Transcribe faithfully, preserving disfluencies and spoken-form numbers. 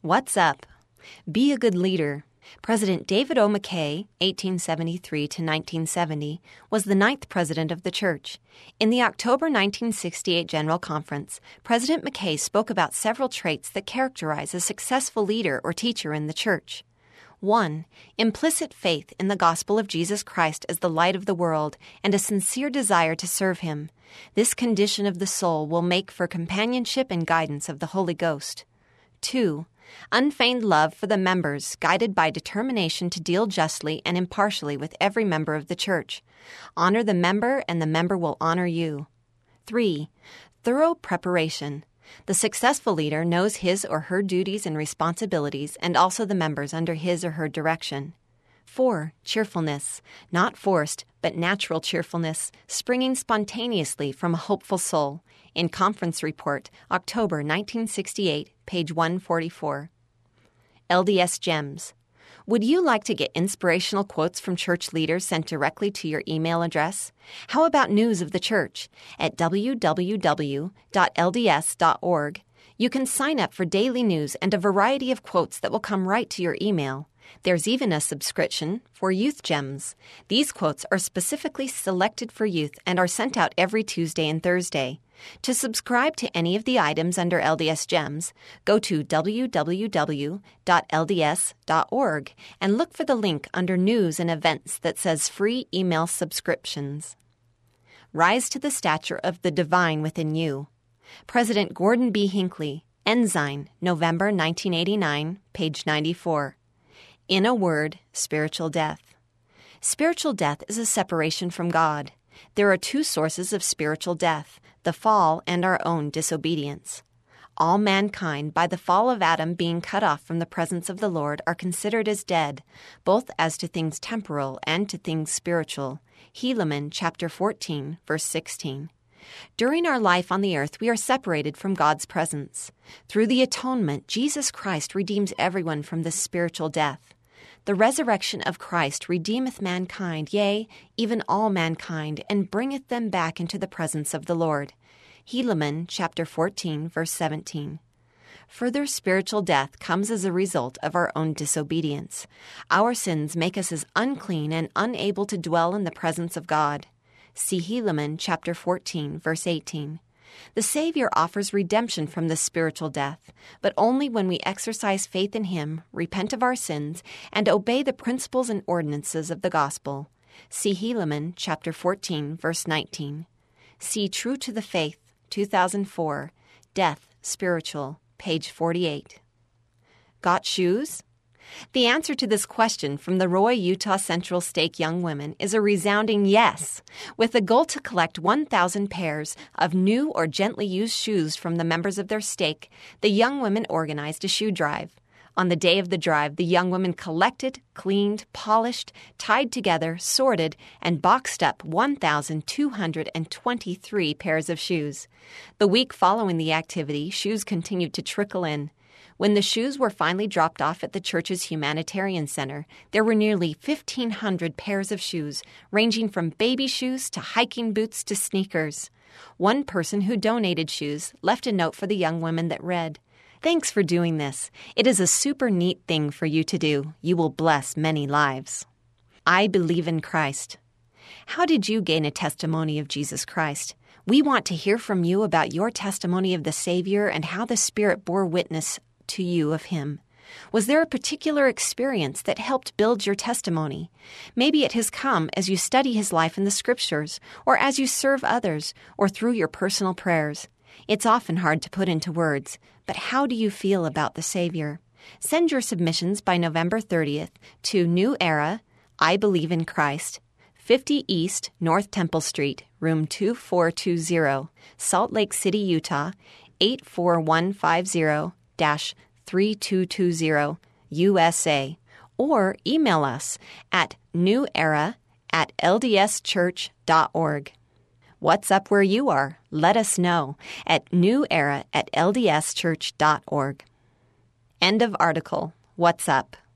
What's up? Be a good leader. President David O. McKay, eighteen seventy-three to nineteen seventy, was the ninth president of the church. In the October nineteen sixty-eight General Conference, President McKay spoke about several traits that characterize a successful leader or teacher in the church. One, implicit faith in the gospel of Jesus Christ as the light of the world and a sincere desire to serve him. This condition of the soul will make for companionship and guidance of the Holy Ghost. Two, unfeigned love for the members, guided by determination to deal justly and impartially with every member of the church. Honor the member, and the member will honor you. Three, thorough preparation. The successful leader knows his or her duties and responsibilities, and also the members under his or her direction. Four, cheerfulness. Not forced, but natural cheerfulness, springing spontaneously from a hopeful soul. In Conference Report, October nineteen sixty-eight, page one forty-four. L D S Gems. Would you like to get inspirational quotes from church leaders sent directly to your email address? How about news of the church? At w w w dot l d s dot org, you can sign up for daily news and a variety of quotes that will come right to your email. There's even a subscription for Youth Gems. These quotes are specifically selected for youth and are sent out every Tuesday and Thursday. To subscribe to any of the items under L D S Gems, go to w w w dot l d s dot org and look for the link under News and Events that says Free Email Subscriptions. Rise to the stature of the divine within you. President Gordon B. Hinckley, Ensign, November nineteen eighty-nine, page ninety-four. In a word, spiritual death. Spiritual death is a separation from God. There are two sources of spiritual death, the fall and our own disobedience. All mankind, by the fall of Adam being cut off from the presence of the Lord, are considered as dead, both as to things temporal and to things spiritual. Helaman, chapter fourteen, verse sixteen. During our life on the earth, we are separated from God's presence. Through the atonement, Jesus Christ redeems everyone from this spiritual death. The resurrection of Christ redeemeth mankind, yea, even all mankind, and bringeth them back into the presence of the Lord. Helaman, chapter fourteen, verse seventeen. Further spiritual death comes as a result of our own disobedience. Our sins make us as unclean and unable to dwell in the presence of God. See Helaman, chapter fourteen, verse eighteen. The Savior offers redemption from this spiritual death, but only when we exercise faith in Him, repent of our sins, and obey the principles and ordinances of the gospel. See Helaman, chapter fourteen, verse nineteen. See True to the Faith, two thousand four, Death, Spiritual, page forty-eight. Got shoes? The answer to this question from the Roy Utah Central Stake Young Women is a resounding yes. With the goal to collect one thousand pairs of new or gently used shoes from the members of their stake, the young women organized a shoe drive. On the day of the drive, the young women collected, cleaned, polished, tied together, sorted, and boxed up one thousand two hundred twenty-three pairs of shoes. The week following the activity, shoes continued to trickle in. When the shoes were finally dropped off at the church's humanitarian center, there were nearly fifteen hundred pairs of shoes, ranging from baby shoes to hiking boots to sneakers. One person who donated shoes left a note for the young women that read, "Thanks for doing this. It is a super neat thing for you to do. You will bless many lives." I believe in Christ. How did you gain a testimony of Jesus Christ? We want to hear from you about your testimony of the Savior and how the Spirit bore witness to you of Him. Was there a particular experience that helped build your testimony? Maybe it has come as you study His life in the Scriptures, or as you serve others, or through your personal prayers. It's often hard to put into words, but how do you feel about the Savior? Send your submissions by November thirtieth to New Era, I Believe in Christ, fifty East North Temple Street, room two four two zero, Salt Lake City, Utah, eight four one five zero, three two two zero, U S A, or email us at newera at l d s church dot org. What's up where you are? Let us know at newera at l d s church dot org. End of article. What's up?